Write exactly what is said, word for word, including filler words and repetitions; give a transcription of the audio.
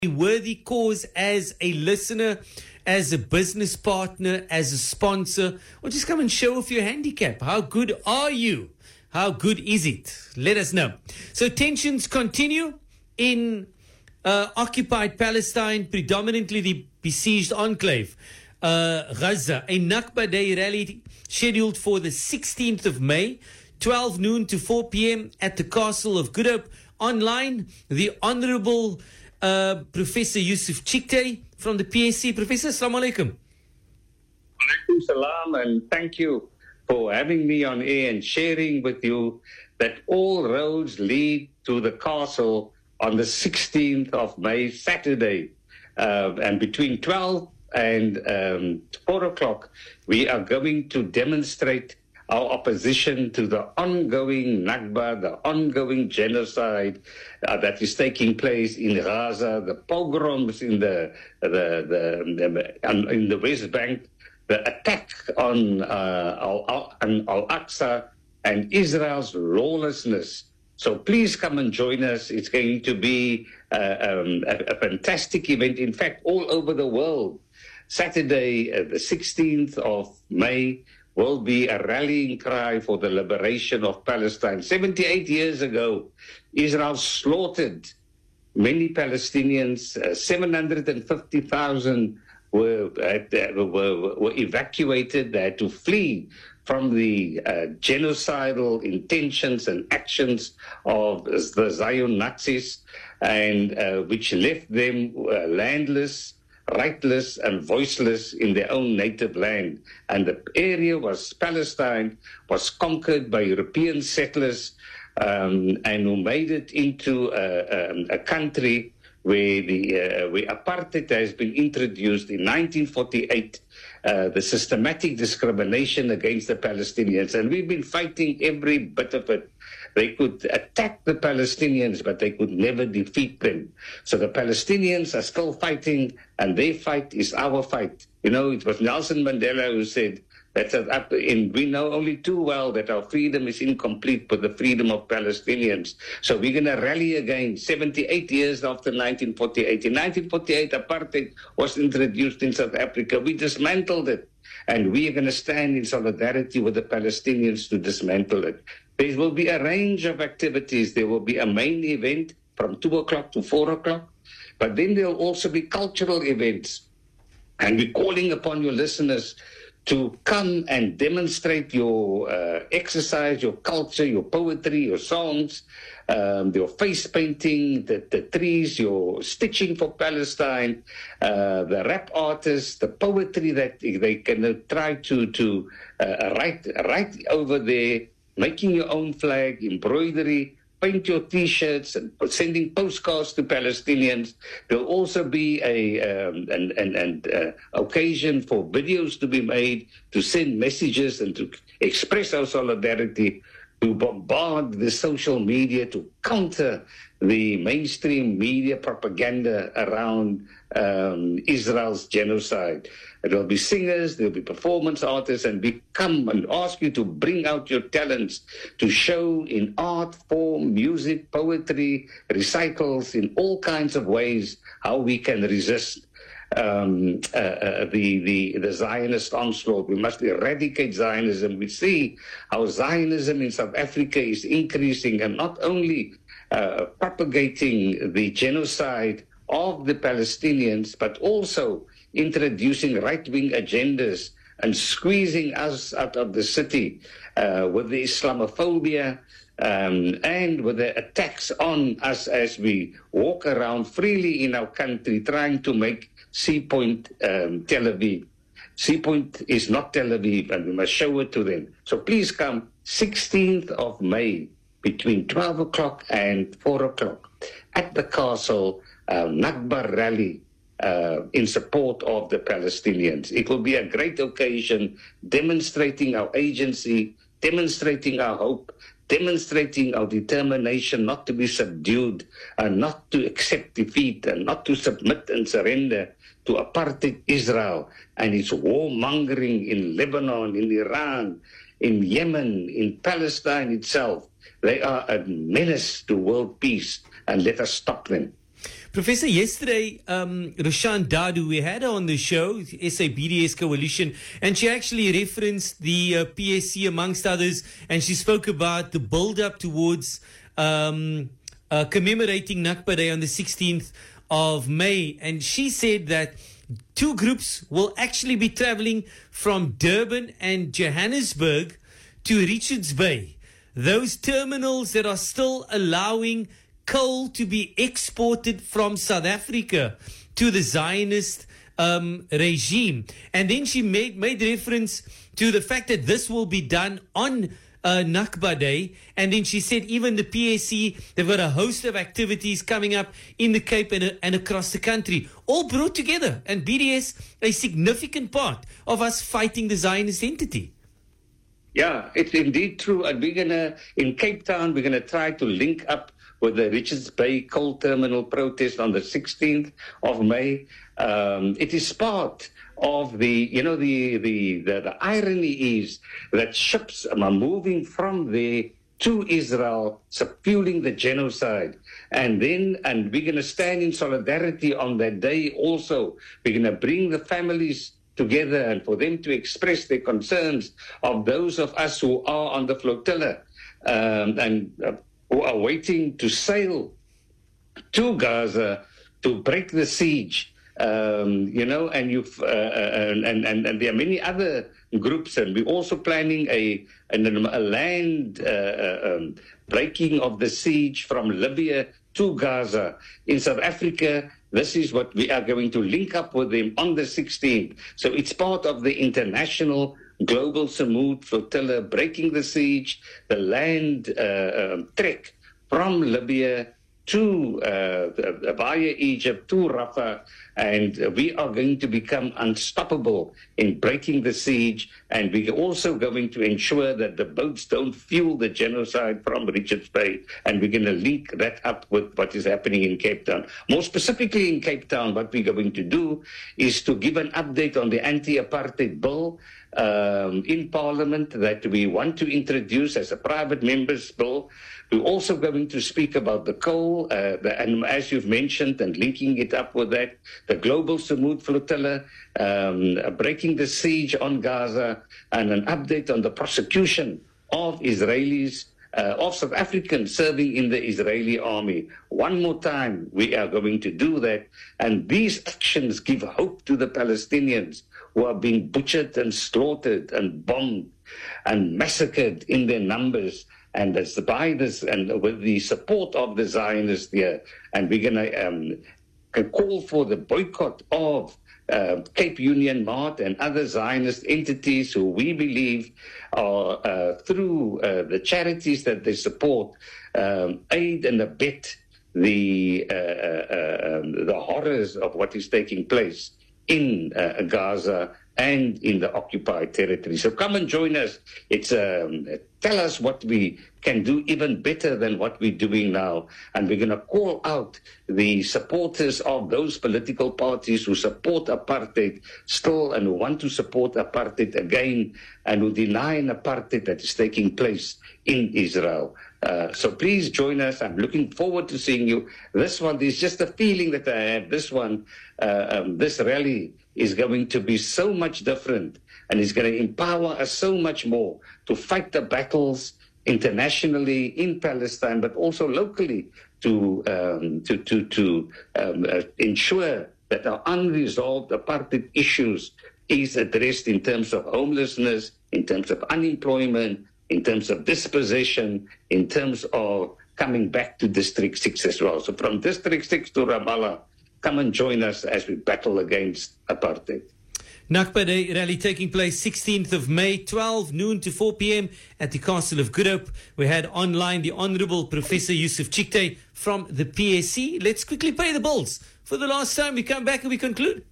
worthy cause as a listener, as a business partner, as a sponsor, or just come and show off your handicap. How good are you? How good is it? Let us know. So tensions continue in uh, occupied Palestine, predominantly the besieged enclave, uh, Gaza. A Nakba Day rally scheduled for the sixteenth of May, twelve noon to four p.m. at the Castle of Good Hope. Online, the Honorable Uh, Professor Yusuf Chikte from the P S C. Professor, assalamu alaikum. Alaikum salam, and thank you for having me on air and sharing with you that all roads lead to the castle on the sixteenth of May, Saturday. Uh, and between twelve and um, four o'clock, we are going to demonstrate our opposition to the ongoing Nakba, the ongoing genocide uh, that is taking place in Gaza, the pogroms in the, the, the, the in the West Bank, the attack on uh, Al, on Al-Aqsa, and Israel's lawlessness. So please come and join us. It's going to be uh, um, a, a fantastic event. In fact, all over the world. Saturday, uh, the sixteenth of May, will be a rallying cry for the liberation of Palestine. seventy-eight years ago, Israel slaughtered many Palestinians. Uh, seven hundred fifty thousand were, uh, were, were evacuated. They had to flee from the uh, genocidal intentions and actions of the Zion Nazis, and uh, which left them uh, landless, rightless and voiceless in their own native land. And the area was Palestine, was conquered by European settlers um, and who made it into a, um, a country where the uh, where apartheid has been introduced in nineteen forty-eight, uh, the systematic discrimination against the Palestinians. And we've been fighting every bit of it. They could attack the Palestinians, but they could never defeat them. So the Palestinians are still fighting, and their fight is our fight. You know, it was Nelson Mandela who said that up in, we know only too well that our freedom is incomplete with the freedom of Palestinians. So we're going to rally again, seventy-eight years after nineteen forty-eight. In nineteen forty-eight, apartheid was introduced in South Africa. We dismantled it. And we are going to stand in solidarity with the Palestinians to dismantle it. There will be a range of activities. There will be a main event from two o'clock to four o'clock. But then there will also be cultural events. And we're calling upon your listeners to come and demonstrate your uh, exercise, your culture, your poetry, your songs, um, your face painting, the, the trees, your stitching for Palestine, uh, the rap artists, the poetry that they can uh, try to, to uh, write, write over there, making your own flag, embroidery, paint your T-shirts, and sending postcards to Palestinians. There'll also be a um, an, an, an uh, occasion for videos to be made, to send messages and to express our solidarity, to bombard the social media, to counter the mainstream media propaganda around um, Israel's genocide. There will be singers, there will be performance artists, and we come and ask you to bring out your talents, to show in art form, music, poetry, recitals, in all kinds of ways how we can resist um, uh, uh, the, the, the Zionist onslaught. We must eradicate Zionism. We see how Zionism in South Africa is increasing, and not only uh, propagating the genocide of the Palestinians, but also introducing right-wing agendas and squeezing us out of the city uh, with the Islamophobia um, and with the attacks on us as we walk around freely in our country trying to make Sea Point um, Tel Aviv. Sea Point is not Tel Aviv, and we must show it to them. So please come sixteenth of May between twelve o'clock and four o'clock at the castle, uh, Nakba rally, Uh, in support of the Palestinians. It will be a great occasion demonstrating our agency, demonstrating our hope, demonstrating our determination not to be subdued and not to accept defeat and not to submit and surrender to apartheid Israel and its warmongering in Lebanon, in Iran, in Yemen, in Palestine itself. They are a menace to world peace, and let us stop them. Professor, yesterday, um, Rushan Dadu, we had her on the show, S A B D S Coalition, and she actually referenced the uh, P S C amongst others, and she spoke about the build-up towards um, uh, commemorating Nakba Day on the sixteenth of May. And she said that two groups will actually be traveling from Durban and Johannesburg to Richards Bay, those terminals that are still allowing coal to be exported from South Africa to the Zionist um, regime. And then she made, made reference to the fact that this will be done on uh, Nakba Day. And then she said even the P S C, they've got a host of activities coming up in the Cape and, and across the country, all brought together. And B D S, a significant part of us fighting the Zionist entity. Yeah, it's indeed true. And we're going to, in Cape Town, we're going to try to link up with the Richards Bay Coal Terminal protest on the sixteenth of May. Um, it is part of the, you know, the, the, the, the irony is that ships are moving from there to Israel, fueling the genocide. And then, and we're going to stand in solidarity on that day also. We're going to bring the families together and for them to express their concerns of those of us who are on the flotilla um, and uh, who are waiting to sail to Gaza to break the siege, um, you know, and you've uh, and, and and there are many other groups, and we're also planning a a, a land uh, um, breaking of the siege from Libya to Gaza. In South Africa, this is what we are going to link up with them on the sixteenth. So it's part of the international global Samud flotilla breaking the siege, the land uh, um, trek from Libya to uh, via Egypt to Rafah, and we are going to become unstoppable in breaking the siege, and we're also going to ensure that the boats don't fuel the genocide from Richards Bay, and we're going to link that up with what is happening in Cape Town. More specifically in Cape Town, what we're going to do is to give an update on the anti-apartheid bill um, in Parliament that we want to introduce as a private member's bill. We're also going to speak about the coal, uh, the, and as you've mentioned, and linking it up with that, the global Samud flotilla, um, breaking the siege on Gaza, and an update on the prosecution of Israelis, uh, of South Africans serving in the Israeli army. One more time, we are going to do that. And these actions give hope to the Palestinians who are being butchered and slaughtered and bombed and massacred in their numbers. And that's by this, and with the support of the Zionists here, and we're going to um, call for the boycott of uh, Cape Union Mart and other Zionist entities who we believe are, uh, through uh, the charities that they support, um, aid and abet the, uh, uh, um, the horrors of what is taking place in uh, Gaza and in the occupied territory. So come and join us. It's um, tell us what we can do even better than what we're doing now. And we're going to call out the supporters of those political parties who support apartheid still and who want to support apartheid again and who deny an apartheid that is taking place in Israel. Uh, so please join us. I'm looking forward to seeing you. This one is just a feeling that I have. This one, uh, um, this rally is going to be so much different, and is going to empower us so much more to fight the battles internationally in Palestine, but also locally to um, to to, to um, uh, ensure that our unresolved apartheid issues is addressed in terms of homelessness, in terms of unemployment, in terms of dispossession, in terms of coming back to District six as well. So from District six to Ramallah, come and join us as we battle against apartheid. Nakba Day rally taking place sixteenth of May, twelve noon to four p.m. at the Castle of Good Hope. We had online the Honourable Professor Yusuf Chicktay from the P S C. Let's quickly pay the bills. For the last time, we come back and we conclude.